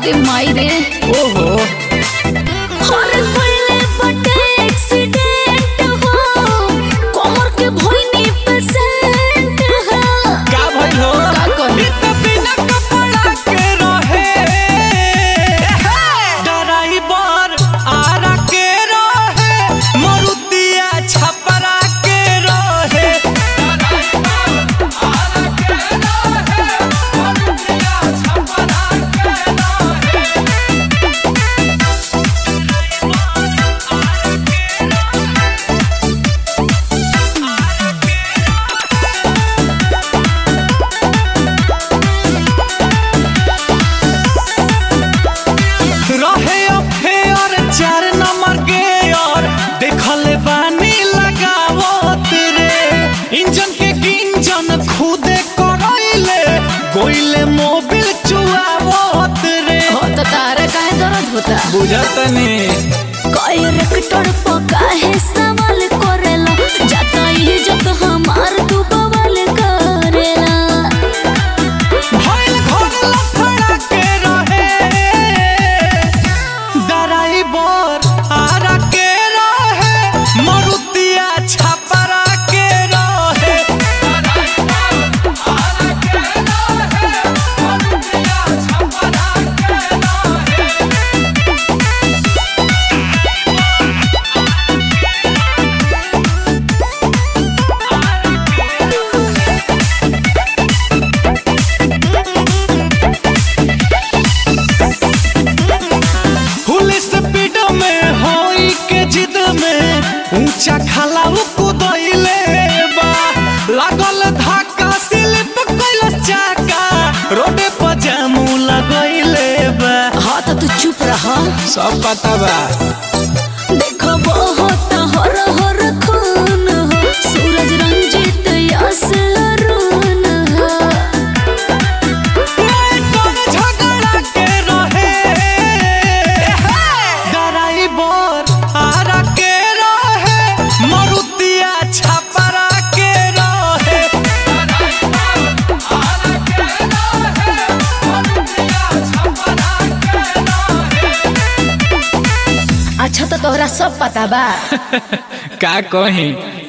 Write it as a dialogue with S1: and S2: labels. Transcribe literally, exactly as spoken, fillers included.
S1: अरे माई रे
S2: ओहो
S1: अरे पहले बटे एक्सीडेंट हो कमर के भइनी पेशेंट हो
S2: का भइल हो
S1: का कहली
S2: त बिना कपड़ा के रहे ड्राइवर आरा के रहे मरुतिया छपरा के रहे आरा के रहे मरुतिया छपरा के रहे रहे अफेयर चार नंबर के और देखले बानी लगावत रे इंजन के गिंजन खुदे करइले गोइले मोबिल चुआवत रे
S1: हो तो तारा काहे दर्द होता
S2: बुझतनी
S1: कई रेक्टर पका है सवाल करेला जाता ही जत हमार तू बवाल करेला
S2: भइल घर लफड़ा के रहे ड्राइवर आरा के रहे मरुतिया छपरा के रहे आरा के रहे मरुतिया छपरा के रहे फुल स्पीड में होई के जिद में ऊंचा खाला कूदइले बा लागल धक्का स्लिप कइल चाका रोडे पर जामू लगइले बा
S1: हाँ तो तू चुप रहा
S2: सब पता बा
S1: देखो बहुत हर हर खून हो सूरज रंजित यस अरुण हो
S2: कौन झगड़ा के रहे ड्राइवर आरा के रहे मरुतिया छपरा के रहे आरा के रहे मरुतिया छपरा के रहे
S1: अच्छा तो तोहरा सब पता बा
S2: का कही